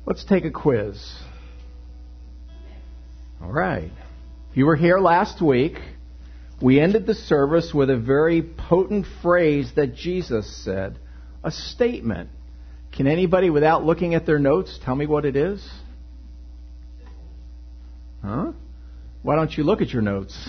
Let's take a quiz. All right. If you were here last week, we ended the service with a very potent phrase that Jesus said, a statement. Can anybody, without looking at their notes, tell me what it is? Huh? Why don't you look at your notes?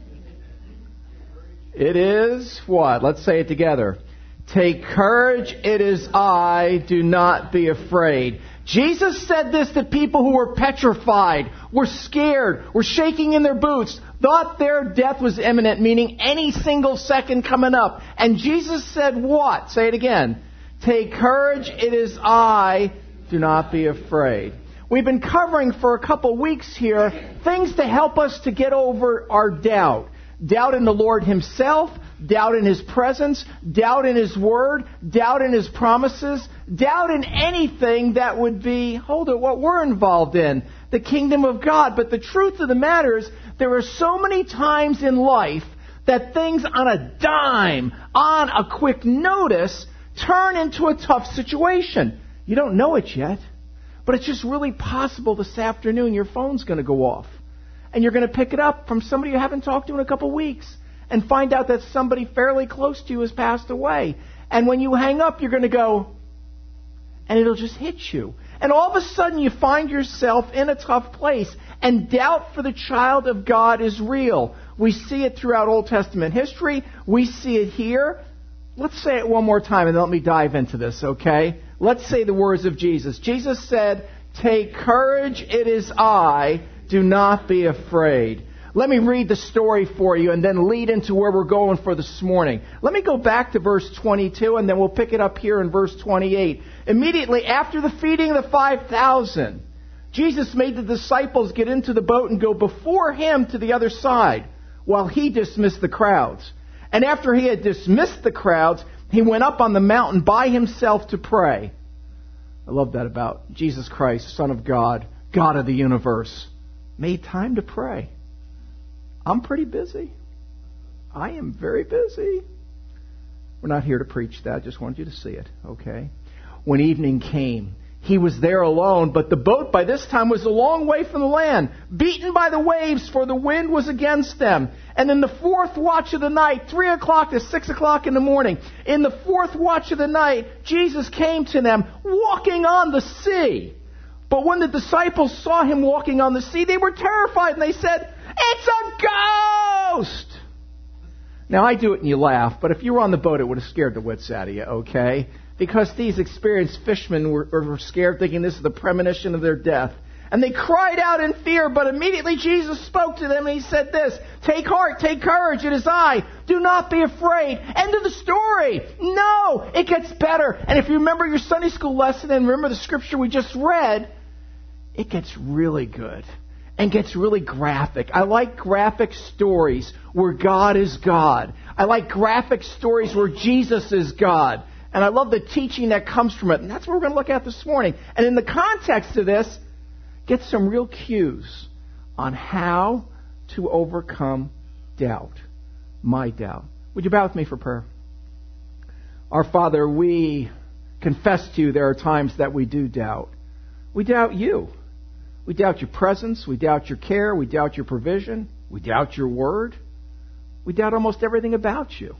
It is what? Let's say it together. Take courage, it is I, do not be afraid. Jesus said this to people who were petrified, were scared, were shaking in their boots, thought their death was imminent, meaning any single second coming up. And Jesus said what? Say it again. Take courage, it is I, do not be afraid. We've been covering for a couple weeks here things to help us to get over our doubt. Doubt in the Lord Himself, doubt in His presence, doubt in His Word, doubt in His promises, doubt in anything that would be, what we're involved in, the kingdom of God. But the truth of the matter is, there are so many times in life that things on a dime, on a quick notice, turn into a tough situation. You don't know it yet, but it's just really possible this afternoon your phone's going to go off. And you're going to pick it up from somebody you haven't talked to in a couple weeks and find out that somebody fairly close to you has passed away. And when you hang up, you're going to go, and it'll just hit you. And all of a sudden you find yourself in a tough place. And doubt for the child of God is real. We see it throughout Old Testament history. We see it here. Let's say it one more time and let me dive into this, okay? Let's say the words of Jesus. Jesus said, take courage, it is I. Do not be afraid. Let me read the story for you and then lead into where we're going for this morning. Let me go back to verse 22 and then we'll pick it up here in verse 28. Immediately after the feeding of the 5,000, Jesus made the disciples get into the boat and go before Him to the other side while He dismissed the crowds. And after He had dismissed the crowds, He went up on the mountain by Himself to pray. I love that about Jesus Christ, Son of God, God of the universe. Made time to pray. I'm pretty busy. I am very busy. We're not here to preach that. Just wanted you to see it, okay? When evening came, He was there alone, but the boat by this time was a long way from the land, beaten by the waves, for the wind was against them. And in the fourth watch of the night, 3 o'clock to 6 o'clock in the morning, in the fourth watch of the night, Jesus came to them, walking on the sea. But when the disciples saw Him walking on the sea, they were terrified, and they said, it's a ghost! Now, I do it and you laugh, but if you were on the boat, it would have scared the wits out of you, okay? Because these experienced fishermen were scared, thinking this is the premonition of their death. And they cried out in fear, but immediately Jesus spoke to them, and He said this, take heart, take courage, it is I. Do not be afraid. End of the story. No, it gets better. And if you remember your Sunday school lesson and remember the scripture we just read, it gets really good and gets really graphic. I like graphic stories where God is God. I like graphic stories where Jesus is God. And I love the teaching that comes from it. And that's what we're going to look at this morning. And in the context of this, get some real cues on how to overcome doubt. My doubt. Would you bow with me for prayer? Our Father, we confess to you there are times that we do doubt. We doubt you. We doubt your presence. We doubt your care. We doubt your provision. We doubt your word. We doubt almost everything about you.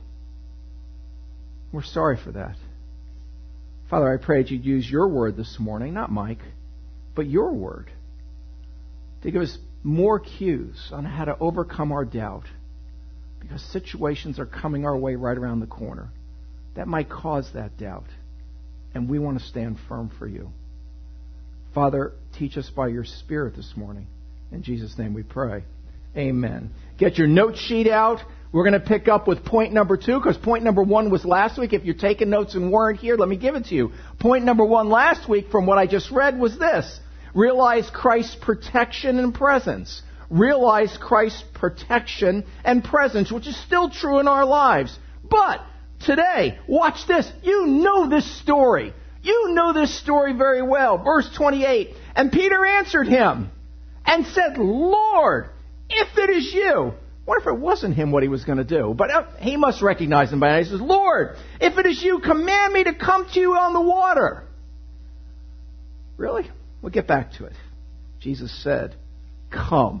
We're sorry for that. Father, I pray that you'd use your word this morning, not Mike, but your word, to give us more cues on how to overcome our doubt, because situations are coming our way right around the corner that might cause that doubt, and we want to stand firm for you. Father, teach us by your Spirit this morning. In Jesus' name we pray. Amen. Get your note sheet out. We're going to pick up with point number 2, because point number 1 was last week. If you're taking notes and weren't here, let me give it to you. Point number 1 last week, from what I just read, was this. Realize Christ's protection and presence. Realize Christ's protection and presence, which is still true in our lives. But today, watch this. You know this story. You know this story very well. Verse 28. And Peter answered Him and said, Lord, if it is you. What if it wasn't him what he was going to do? But he must recognize him by now. He says, Lord, if it is you, command me to come to you on the water. Really? We'll get back to it. Jesus said, come.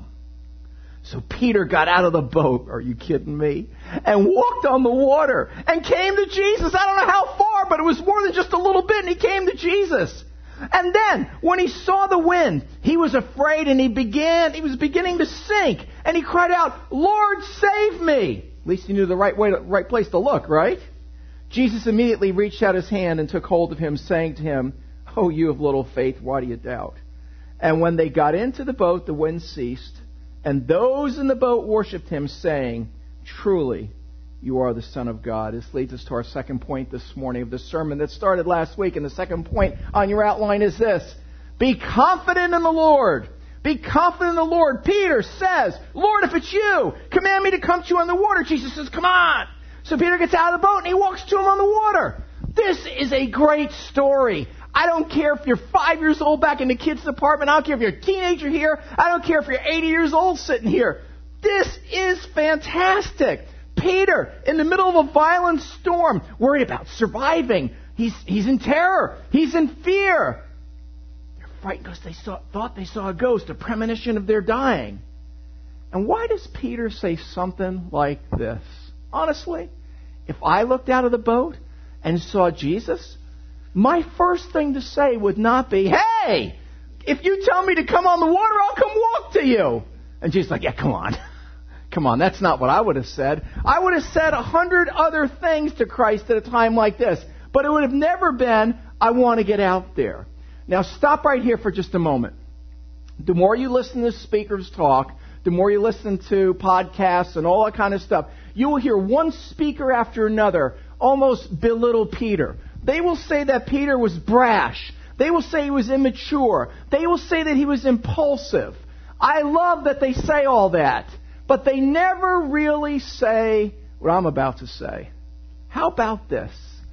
So Peter got out of the boat, are you kidding me? And walked on the water and came to Jesus. I don't know how far, but it was more than just a little bit, and he came to Jesus. And then, when he saw the wind, he was afraid and he was beginning to sink. And he cried out, Lord, save me. At least he knew the right place to look, right? Jesus immediately reached out his hand and took hold of him, saying to him, oh, you of little faith, why do you doubt? And when they got into the boat, the wind ceased. And those in the boat worshipped him, saying, truly, you are the Son of God. This leads us to our second point this morning of the sermon that started last week. And the second point on your outline is this. Be confident in the Lord. Be confident in the Lord. Peter says, Lord, if it's you, command me to come to you on the water. Jesus says, come on. So Peter gets out of the boat and he walks to him on the water. This is a great story. I don't care if you're 5 years old back in the kids' department. I don't care if you're a teenager here. I don't care if you're 80 years old sitting here. This is fantastic. Peter, in the middle of a violent storm, worried about surviving. He's in terror. He's in fear. They're frightened because they thought they saw a ghost, a premonition of their dying. And why does Peter say something like this? Honestly, if I looked out of the boat and saw Jesus, my first thing to say would not be, hey, if you tell me to come on the water, I'll come walk to you. And Jesus is like, yeah, come on. Come on, that's not what I would have said. I would have said 100 other things to Christ at a time like this. But it would have never been, I want to get out there. Now, stop right here for just a moment. The more you listen to speakers talk, the more you listen to podcasts and all that kind of stuff, you will hear one speaker after another almost belittle Peter. They will say that Peter was brash. They will say he was immature. They will say that he was impulsive. I love that they say all that. But they never really say what I'm about to say. How about this?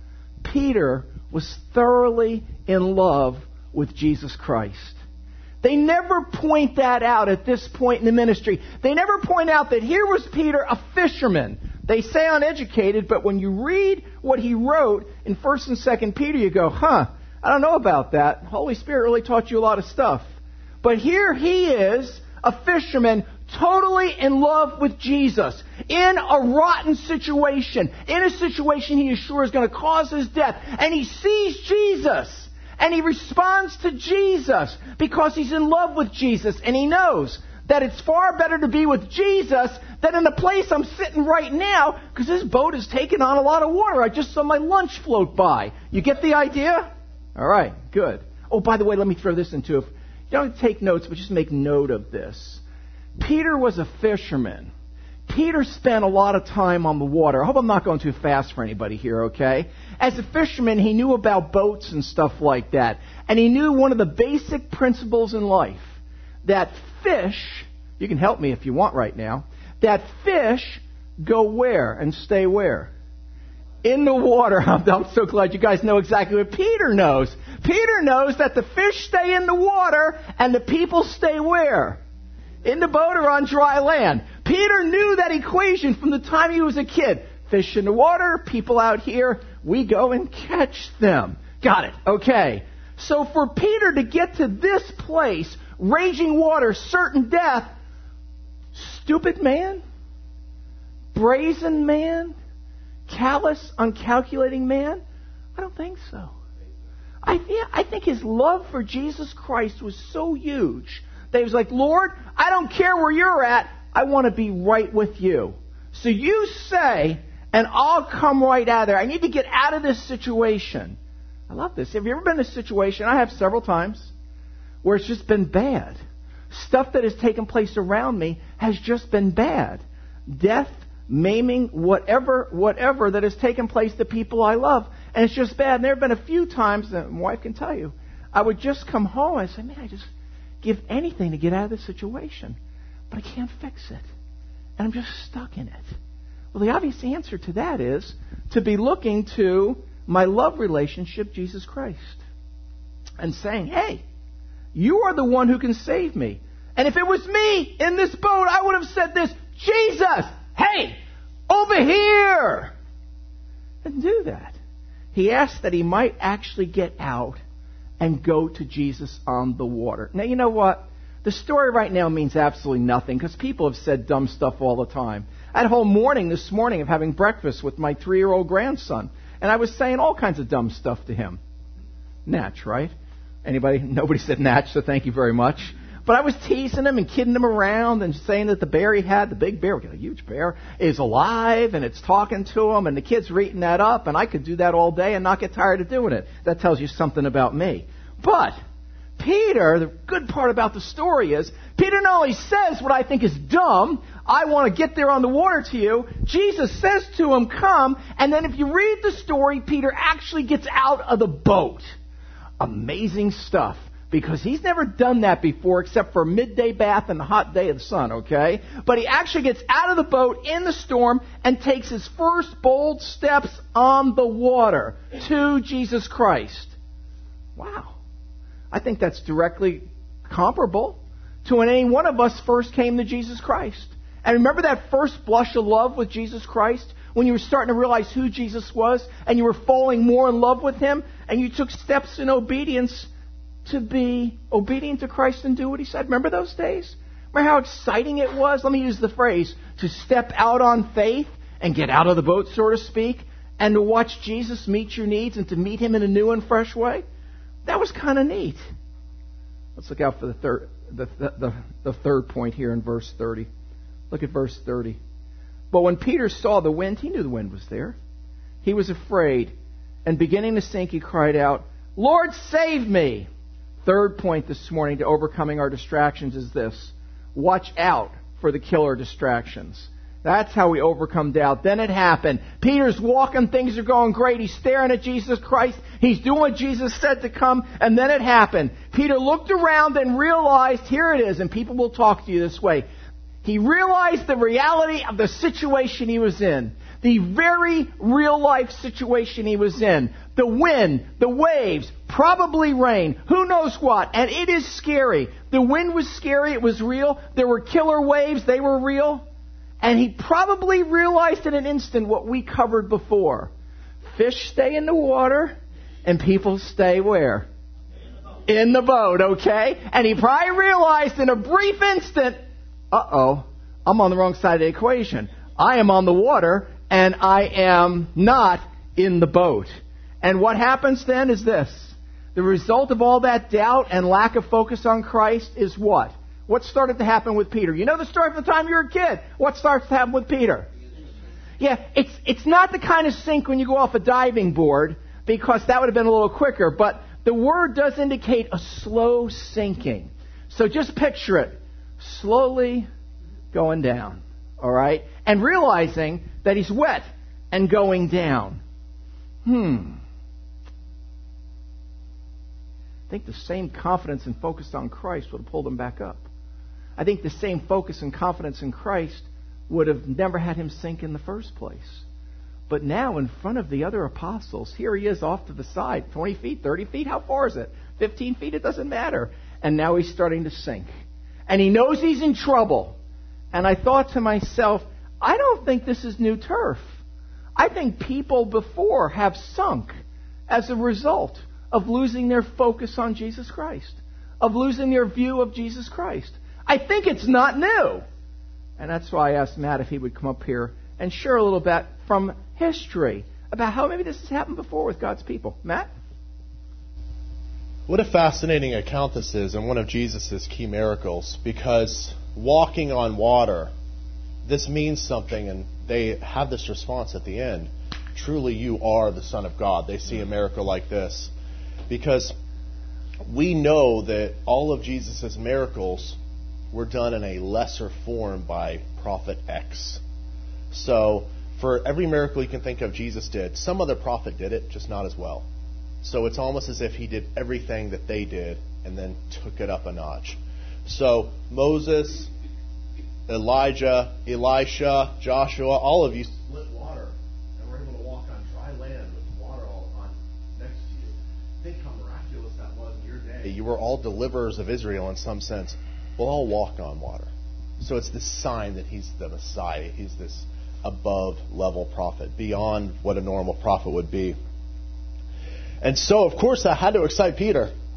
Peter was thoroughly in love with Jesus Christ. They never point that out at this point in the ministry. They never point out that here was Peter, a fisherman. They say uneducated, but when you read what he wrote in 1st and 2nd Peter, you go, I don't know about that. The Holy Spirit really taught you a lot of stuff. But here he is, a fisherman, totally in love with Jesus, in a rotten situation, in a situation he is sure is going to cause his death. And he sees Jesus, and he responds to Jesus because he's in love with Jesus, and he knows that it's far better to be with Jesus than in the place I'm sitting right now, because this boat is taking on a lot of water. I just saw my lunch float by. You get the idea? All right, good. Oh, by the way, let me throw this in too. If you don't take notes, but just make note of this. Peter was a fisherman. Peter spent a lot of time on the water. I hope I'm not going too fast for anybody here, okay? As a fisherman, he knew about boats and stuff like that. And he knew one of the basic principles in life, that fish, you can help me if you want right now, that fish go where and stay where? In the water. I'm so glad you guys know exactly what Peter knows. Peter knows that the fish stay in the water and the people stay where? In the boat or on dry land. Peter knew that equation from the time he was a kid. Fish in the water, people out here, we go and catch them. Got it. Okay. So for Peter to get to this place, raging water, certain death, stupid man, brazen man, callous, uncalculating man? I don't think so. I think his love for Jesus Christ was so huge that he was like, Lord, I don't care where you're at. I want to be right with you. So you say, and I'll come right out of there. I need to get out of this situation. I love this. Have you ever been in a situation, I have several times, where it's just been bad? Stuff that has taken place around me has just been bad. Death, maiming, whatever that has taken place to people I love. And it's just bad. And there have been a few times, that my wife can tell you, I would just come home and say, man, I just give anything to get out of this situation. But I can't fix it. And I'm just stuck in it. Well, the obvious answer to that is to be looking to my love relationship, Jesus Christ, and saying, hey, you are the one who can save me. And if it was me in this boat, I would have said this, Jesus, hey, over here. Didn't do that. He asked that he might actually get out and go to Jesus on the water. Now, you know what? The story right now means absolutely nothing because people have said dumb stuff all the time. I had a whole morning this morning of having breakfast with my 3-year-old grandson, and I was saying all kinds of dumb stuff to him. Natch, right? Anybody? Nobody said Natch, so thank you very much. But I was teasing him and kidding him around and saying that the bear he had, the big bear, we got a huge bear, is alive and it's talking to him, and the kids were eating that up, and I could do that all day and not get tired of doing it. That tells you something about me. But Peter, the good part about the story is, Peter not only says what I think is dumb, I want to get there on the water to you, Jesus says to him, come, and then if you read the story, Peter actually gets out of the boat. Amazing stuff, because he's never done that before except for a midday bath and a hot day of the sun, okay? But he actually gets out of the boat in the storm and takes his first bold steps on the water to Jesus Christ. Wow. I think that's directly comparable to when any one of us first came to Jesus Christ. And remember that first blush of love with Jesus Christ? When you were starting to realize who Jesus was and you were falling more in love with Him and you took steps in obedience to be obedient to Christ and do what He said. Remember those days? Remember how exciting it was? Let me use the phrase, to step out on faith and get out of the boat, so to speak, and to watch Jesus meet your needs and to meet Him in a new and fresh way. That was kind of neat. Let's look out for the third point here in verse 30. Look at verse 30. But when Peter saw the wind, he knew the wind was there. He was afraid, and beginning to sink, he cried out, Lord, save me! Third point this morning to overcoming our distractions is this. Watch out for the killer distractions. That's how we overcome doubt. Then it happened. Peter's walking. Things are going great. He's staring at Jesus Christ. He's doing what Jesus said to come. And then it happened. Peter looked around and realized, here it is, and people will talk to you this way. He realized the reality of the situation he was in. The very real-life situation he was in. The wind, the waves, probably rain, who knows what. And it is scary. The wind was scary. It was real. There were killer waves. They were real. And he probably realized in an instant what we covered before. Fish stay in the water, and people stay where? In the boat, okay? And he probably realized in a brief instant, I'm on the wrong side of the equation. I am on the water, and I am not in the boat. And what happens then is this. The result of all that doubt and lack of focus on Christ is what? What started to happen with Peter? You know the story from the time you were a kid. What starts to happen with Peter? Yeah, it's not the kind of sink when you go off a diving board, because that would have been a little quicker, but the word does indicate a slow sinking. So just picture it. Slowly going down. All right? And realizing that he's wet and going down. I think the same confidence and focus on Christ would have pulled him back up. I think the same focus and confidence in Christ would have never had him sink in the first place. But now in front of the other apostles, here he is off to the side, 20 feet, 30 feet, how far is it? 15 feet, it doesn't matter. And now he's starting to sink. And he knows he's in trouble. And I thought to myself, I don't think this is new turf. I think people before have sunk as a result of losing their focus on Jesus Christ, of losing their view of Jesus Christ. I think it's not new. And that's why I asked Matt if he would come up here and share a little bit from history about how maybe this has happened before with God's people. Matt? What a fascinating account this is, and one of Jesus' key miracles, because walking on water, this means something, and they have this response at the end. Truly you are the Son of God. They see a miracle like this. Because we know that all of Jesus' miracles were done in a lesser form by Prophet X. So, for every miracle you can think of Jesus did, some other prophet did it, just not as well. So it's almost as if he did everything that they did and then took it up a notch. So, Moses, Elijah, Elisha, Joshua, all of you split water and were able to walk on dry land with water all on next to you. Think how miraculous that was in your day. You were all deliverers of Israel in some sense. We'll all walk on water. So it's this sign that he's the Messiah. He's this above-level prophet, beyond what a normal prophet would be. And so, of course, that had to excite Peter.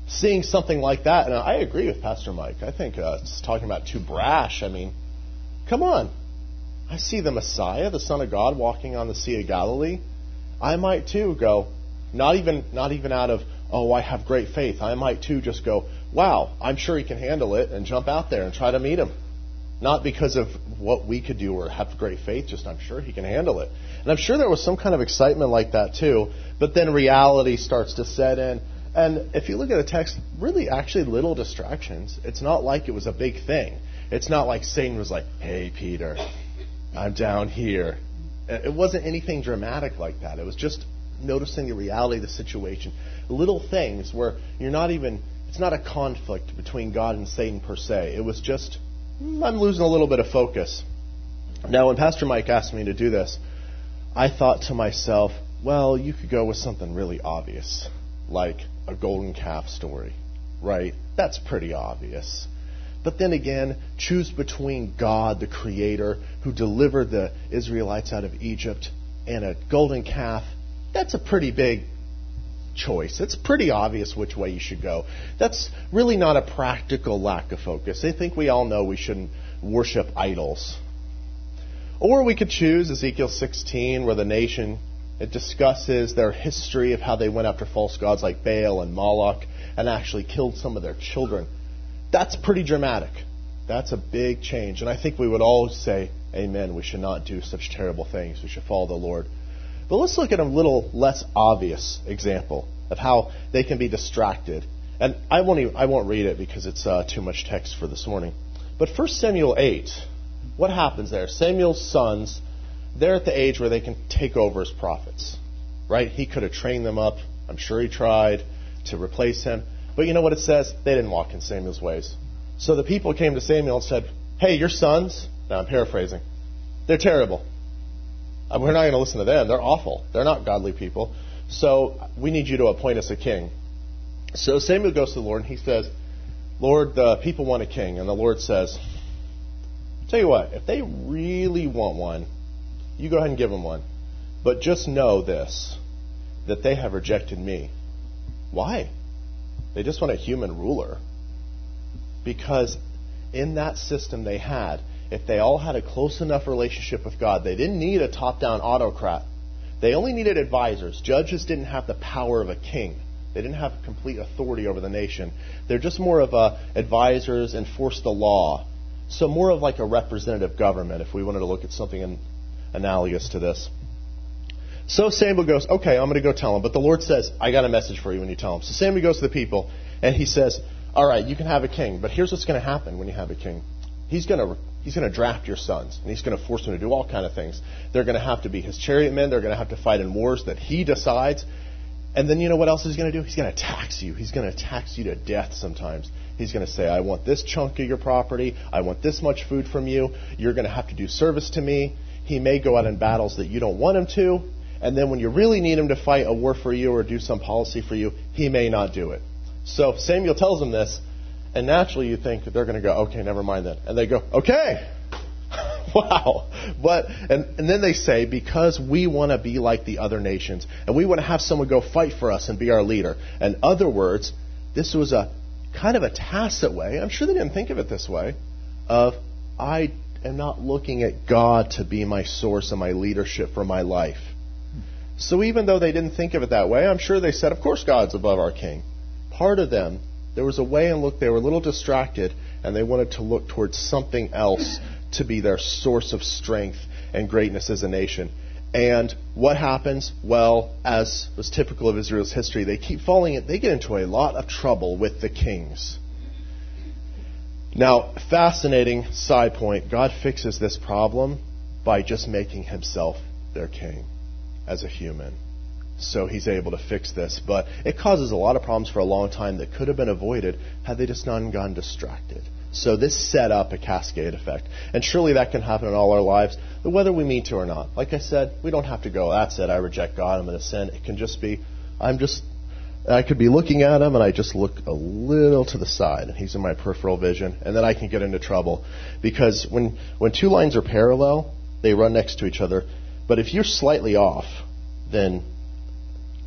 seeing something like that, and I agree with Pastor Mike. I think it's talking about too brash. I mean, come on. I see the Messiah, the Son of God, walking on the Sea of Galilee. I might too go, not even out of, oh, I have great faith. I might too just go, wow, I'm sure he can handle it, and jump out there and try to meet him. Not because of what we could do or have great faith, just I'm sure he can handle it. And I'm sure there was some kind of excitement like that too, but then reality starts to set in. And if you look at the text, really actually little distractions. It's not like it was a big thing. It's not like Satan was like, hey, Peter, I'm down here. It wasn't anything dramatic like that. It was just noticing the reality of the situation. Little things where it's not a conflict between God and Satan per se. It was just, I'm losing a little bit of focus. Now, when Pastor Mike asked me to do this, I thought to myself, well, you could go with something really obvious, like a golden calf story, right? That's pretty obvious. But then again, choose between God, the Creator, who delivered the Israelites out of Egypt, and a golden calf. That's a pretty big choice. It's pretty obvious which way you should go. That's really not a practical lack of focus. I think we all know we shouldn't worship idols. Or we could choose Ezekiel 16, where the nation, it discusses their history of how they went after false gods like Baal and Moloch and actually killed some of their children. That's pretty dramatic. That's a big change. And I think we would all say, amen, we should not do such terrible things. We should follow the Lord. But let's look at a little less obvious example of how they can be distracted. And I won't read it because it's too much text for this morning. But 1 Samuel 8, what happens there? Samuel's sons, they're at the age where they can take over as prophets. Right? He could have trained them up. I'm sure he tried to replace him. But you know what it says? They didn't walk in Samuel's ways. So the people came to Samuel and said, hey, your sons, now I'm paraphrasing, they're terrible. We're not going to listen to them. They're awful. They're not godly people. So we need you to appoint us a king. So Samuel goes to the Lord and he says, Lord, the people want a king. And the Lord says, tell you what, if they really want one, you go ahead and give them one. But just know this, that they have rejected me. Why? They just want a human ruler. Because in that system they had, if they all had a close enough relationship with God, they didn't need a top-down autocrat. They only needed advisors. Judges didn't have the power of a king. They didn't have complete authority over the nation. They're just more of advisors, enforce the law. So more of like a representative government, if we wanted to look at something analogous to this. So Samuel goes, okay, I'm going to go tell him. But the Lord says, I got a message for you when you tell him. So Samuel goes to the people, and he says, all right, you can have a king. But here's what's going to happen when you have a king. He's going to draft your sons, and he's going to force them to do all kind of things. They're going to have to be his chariot men. They're going to have to fight in wars that he decides. And then you know what else he's going to do? He's going to tax you. He's going to tax you to death sometimes. He's going to say, I want this chunk of your property. I want this much food from you. You're going to have to do service to me. He may go out in battles that you don't want him to. And then when you really need him to fight a war for you or do some policy for you, he may not do it. So Samuel tells them this, and naturally you think that they're going to go, okay, never mind that. And they go, okay. Wow. And then they say, because we want to be like the other nations, and we want to have someone go fight for us and be our leader. In other words, this was a kind of a tacit way, I'm sure they didn't think of it this way, of I am not looking at God to be my source and my leadership for my life. So even though they didn't think of it that way, I'm sure they said, of course God's above our king. Part of them, there was a way and look, they were a little distracted, and they wanted to look towards something else to be their source of strength and greatness as a nation. And what happens? Well, as was typical of Israel's history, they keep they get into a lot of trouble with the kings. Now, fascinating side point, God fixes this problem by just making himself their king as a human. So he's able to fix this. But it causes a lot of problems for a long time that could have been avoided had they just not gotten distracted. So this set up a cascade effect. And surely that can happen in all our lives, whether we mean to or not. Like I said, we don't have to go, that's it, I reject God, I'm going to sin. It can just be, I could be looking at him and I just look a little to the side and he's in my peripheral vision, and then I can get into trouble. Because when two lines are parallel, they run next to each other. But if you're slightly off, then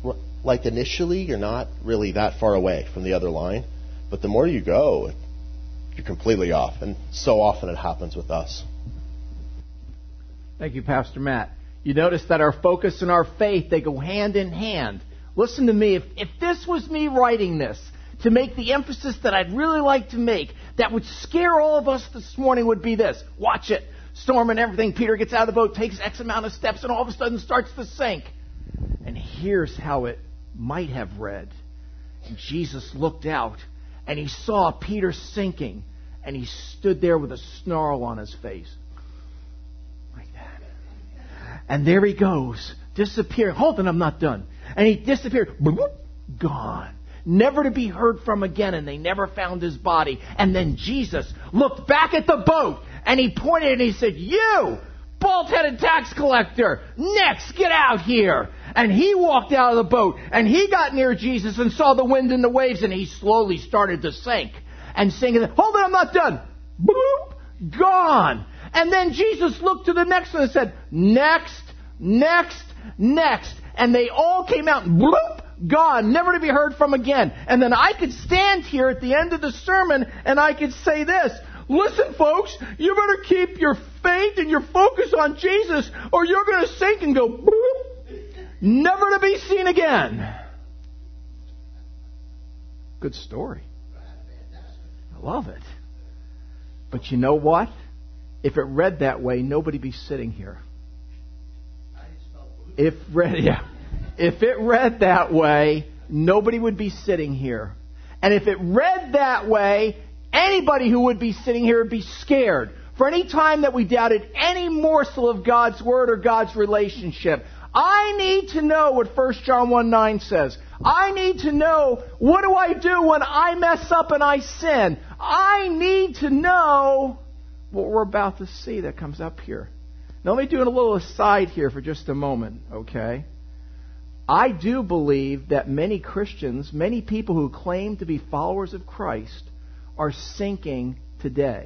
like initially you're not really that far away from the other line, but the more you go, you're completely off. And so often it happens with us. Thank you, Pastor Matt. You notice that our focus and our faith, they go hand in hand. Listen to me. If this was me writing this to make the emphasis that I'd really like to make, that would scare all of us this morning, would be this. Watch it. Storm and everything. Peter gets out of the boat, takes X amount of steps, and all of a sudden starts to sink. And here's how it might have read. And Jesus looked out, and he saw Peter sinking, and he stood there with a snarl on his face. Like that. And there he goes, disappearing. Hold on, I'm not done. And he disappeared. Gone. Never to be heard from again, and they never found his body. And then Jesus looked back at the boat, and he pointed and he said, "You, bald-headed tax collector, next, get out here." And he walked out of the boat, and he got near Jesus and saw the wind and the waves, and he slowly started to sink. And singing, "Hold on, I'm not done." Boop, gone. And then Jesus looked to the next one and said, "Next, next, next." And they all came out, and bloop, gone, never to be heard from again. And then I could stand here at the end of the sermon and I could say this: listen, folks, you better keep your faith and your focus on Jesus, or you're going to sink and go bloop, never to be seen again. Good story. I love it. But you know what? If it read that way, nobody would be sitting here. If it read that way, nobody would be sitting here. And if it read that way, anybody who would be sitting here would be scared. For any time that we doubted any morsel of God's Word or God's relationship, I need to know what 1 John 1:9 says. I need to know, what do I do when I mess up and I sin? I need to know what we're about to see that comes up here. Now, let me do a little aside here for just a moment, okay? I do believe that many Christians, many people who claim to be followers of Christ, are sinking today.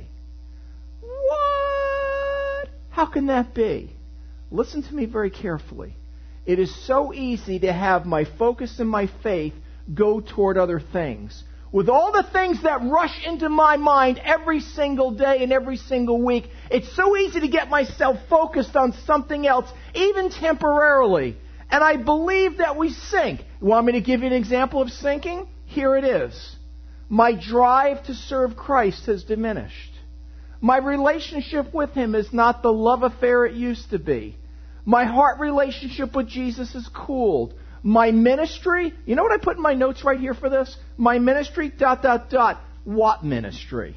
What? How can that be? Listen to me very carefully. It is so easy to have my focus and my faith go toward other things. With all the things that rush into my mind every single day and every single week, it's so easy to get myself focused on something else, even temporarily. And I believe that we sink. You want me to give you an example of sinking? Here it is. My drive to serve Christ has diminished. My relationship with Him is not the love affair it used to be. My heart relationship with Jesus has cooled. My ministry, you know what I put in my notes right here for this? My ministry, ... What ministry?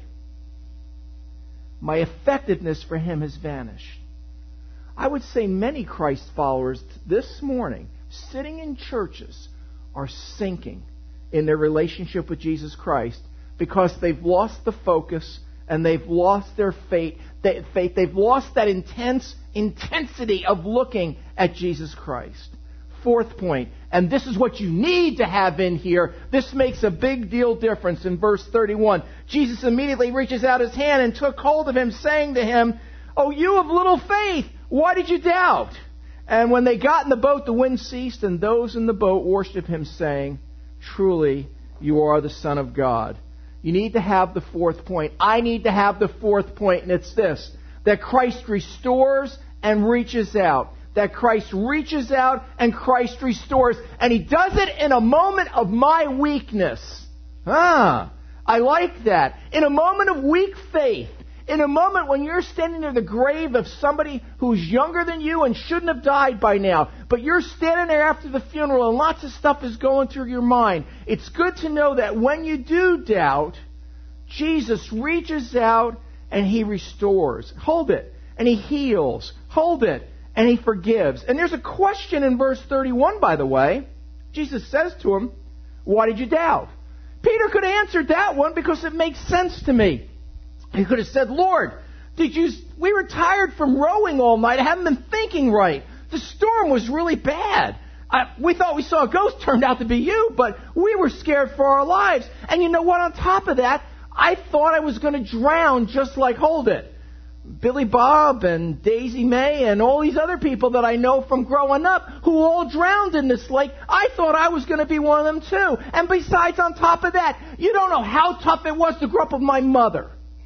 My effectiveness for Him has vanished. I would say many Christ followers this morning, sitting in churches, are sinking in their relationship with Jesus Christ because they've lost the focus and they've lost their faith. They've lost that intensity of looking at Jesus Christ. Fourth point, and this is what you need to have in here. This makes a big deal difference in verse 31. Jesus immediately reaches out His hand and took hold of him, saying to him, "Oh, you of little faith, why did you doubt?" And when they got in the boat, the wind ceased, and those in the boat worshipped Him, saying, "Truly, you are the Son of God." You need to have the fourth point. I need to have the fourth point, and it's this: that Christ restores and reaches out. That Christ reaches out and Christ restores. And He does it in a moment of my weakness. I like that. In a moment of weak faith. In a moment when you're standing near the grave of somebody who's younger than you and shouldn't have died by now. But you're standing there after the funeral and lots of stuff is going through your mind. It's good to know that when you do doubt, Jesus reaches out and He restores. Hold it. And He heals. Hold it. And He forgives. And there's a question in verse 31, by the way. Jesus says to him, "Why did you doubt?" Peter could have answered that one because it makes sense to me. He could have said, "Lord, we were tired from rowing all night. I haven't been thinking right. The storm was really bad. We thought we saw a ghost. Turned out to be you, but we were scared for our lives. And you know what? On top of that, I thought I was going to drown just like," hold it, Billy Bob and Daisy May and all these other people that I know from growing up who all drowned in this lake. I thought I was going to be one of them too. And besides, on top of that, you don't know how tough it was to grow up with my mother.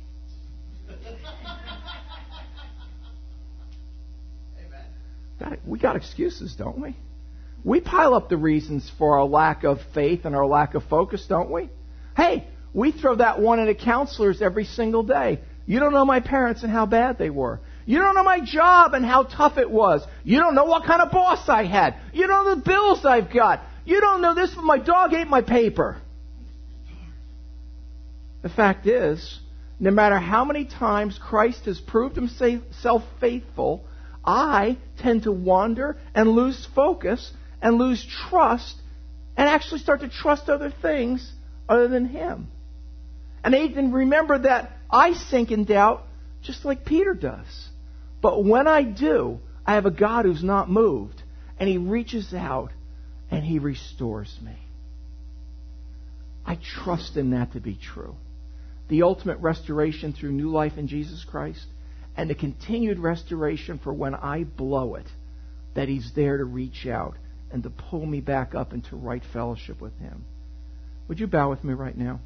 We got excuses, don't we? We pile up the reasons for our lack of faith and our lack of focus, don't we? Hey, we throw that one into counselors every single day. You don't know my parents and how bad they were. You don't know my job and how tough it was. You don't know what kind of boss I had. You don't know the bills I've got. You don't know this, but my dog ate my paper. The fact is, no matter how many times Christ has proved himself faithful, I tend to wander and lose focus and lose trust and actually start to trust other things other than him. And even remember that I sink in doubt just like Peter does. But when I do, I have a God who's not moved, and he reaches out and he restores me. I trust in that to be true. The ultimate restoration through new life in Jesus Christ, and the continued restoration for when I blow it, that he's there to reach out and to pull me back up into right fellowship with him. Would you bow with me right now?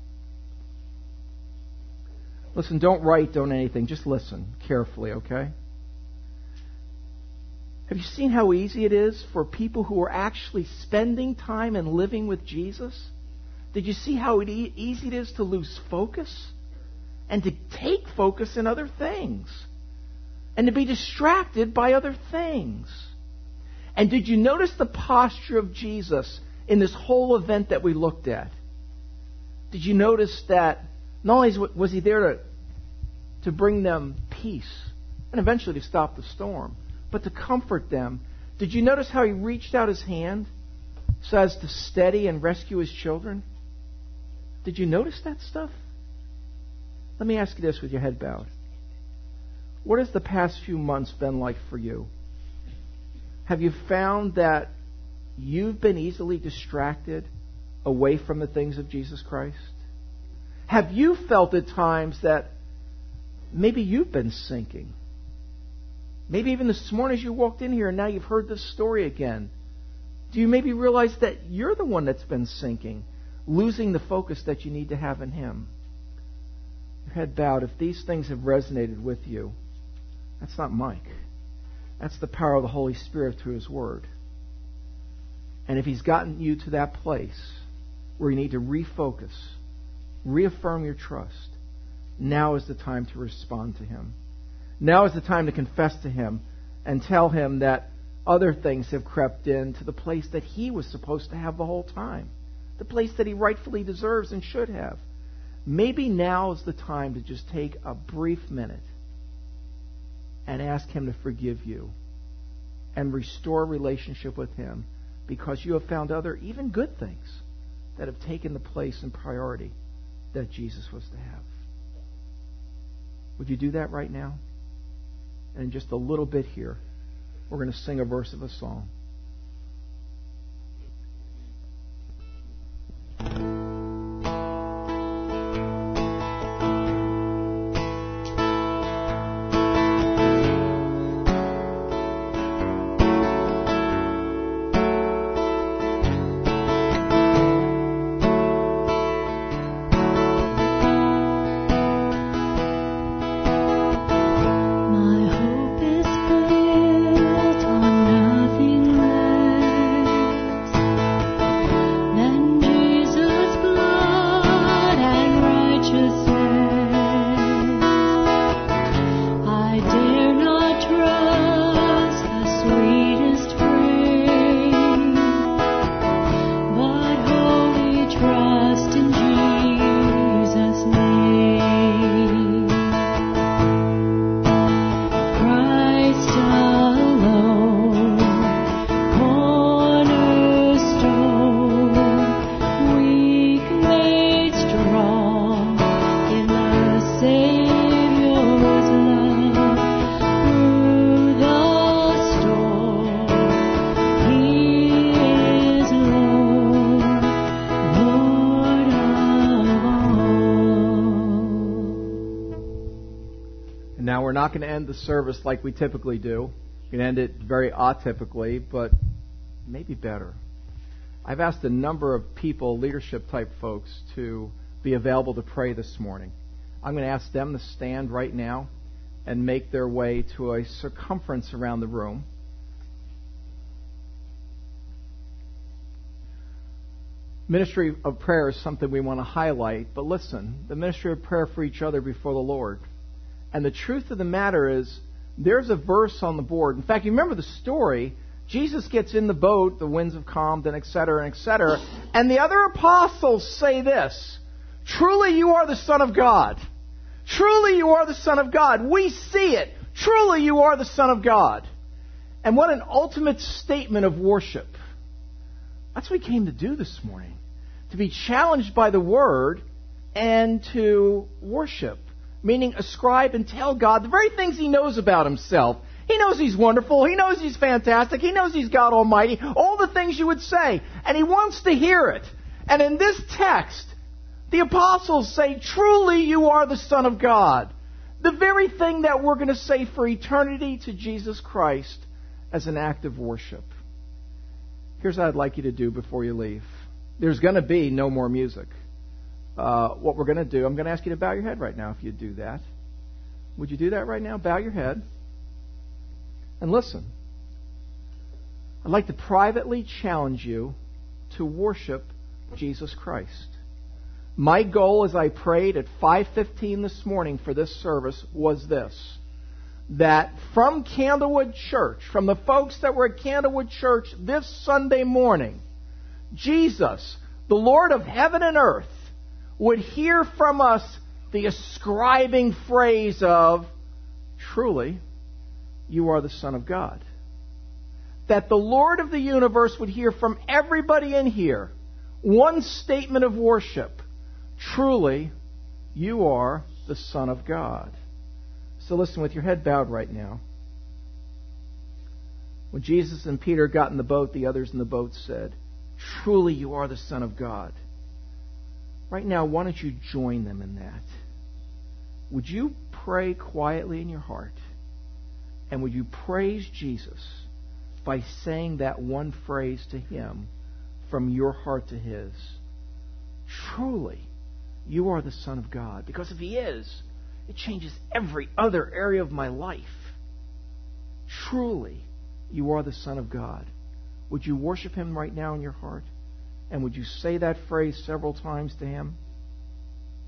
Listen, don't write, don't anything. Just listen carefully, okay? Have you seen how easy it is for people who are actually spending time and living with Jesus? Did you see how easy it is to lose focus? And to take focus in other things. And to be distracted by other things. And did you notice the posture of Jesus in this whole event that we looked at? Did you notice that not only was he there to bring them peace and eventually to stop the storm, but to comfort them? Did you notice how he reached out his hand so as to steady and rescue his children? Did you notice that stuff? Let me ask you this with your head bowed. What has the past few months been like for you? Have you found that you've been easily distracted away from the things of Jesus Christ? Have you felt at times that maybe you've been sinking? Maybe even this morning as you walked in here and now you've heard this story again. Do you maybe realize that you're the one that's been sinking, losing the focus that you need to have in him? Your head bowed. If these things have resonated with you, that's not Mike. That's the power of the Holy Spirit through his word. And if he's gotten you to that place where you need to refocus, reaffirm your trust, now is the time to respond to him. Now is the time to confess to him and tell him that other things have crept into the place that he was supposed to have the whole time, the place that he rightfully deserves and should have. Maybe now is the time to just take a brief minute and ask him to forgive you and restore a relationship with him, because you have found other, even good things, that have taken the place and priority that Jesus was to have. Would you do that right now? And in just a little bit here, we're going to sing a verse of a song. My hope is built on nothing Now, we're not going to end the service like we typically do. We're going to end it very atypically, but maybe better. I've asked a number of people, leadership-type folks, to be available to pray this morning. I'm going to ask them to stand right now and make their way to a circumference around the room. Ministry of prayer is something we want to highlight, but listen, the ministry of prayer for each other before the Lord. And the truth of the matter is, there's a verse on the board. In fact, you remember the story. Jesus gets in the boat, the winds have calmed, and etc., and the other apostles say this: truly you are the Son of God. Truly you are the Son of God. We see it. Truly you are the Son of God. And what an ultimate statement of worship. That's what we came to do this morning. To be challenged by the Word and to worship. Meaning ascribe and tell God the very things He knows about Himself. He knows He's wonderful. He knows He's fantastic. He knows He's God Almighty. All the things you would say. And He wants to hear it. And in this text, the apostles say, truly you are the Son of God. The very thing that we're going to say for eternity to Jesus Christ as an act of worship. Here's what I'd like you to do before you leave. There's going to be no more music. What we're going to do, I'm going to ask you to bow your head right now if you'd do that. Would you do that right now? Bow your head. And listen. I'd like to privately challenge you to worship Jesus Christ. My goal as I prayed at 5:15 this morning for this service was this: that from Candlewood Church, from the folks that were at Candlewood Church this Sunday morning, Jesus, the Lord of heaven and earth, would hear from us the ascribing phrase of, truly, you are the Son of God. That the Lord of the universe would hear from everybody in here one statement of worship: truly, you are the Son of God. So listen, with your head bowed right now. When Jesus and Peter got in the boat, the others in the boat said, truly you are the Son of God. Right now, why don't you join them in that? Would you pray quietly in your heart? And would you praise Jesus by saying that one phrase to Him from your heart to His? Truly, you are the Son of God. Because if He is, it changes every other area of my life. Truly, you are the Son of God. Would you worship Him right now in your heart? And would you say that phrase several times to Him?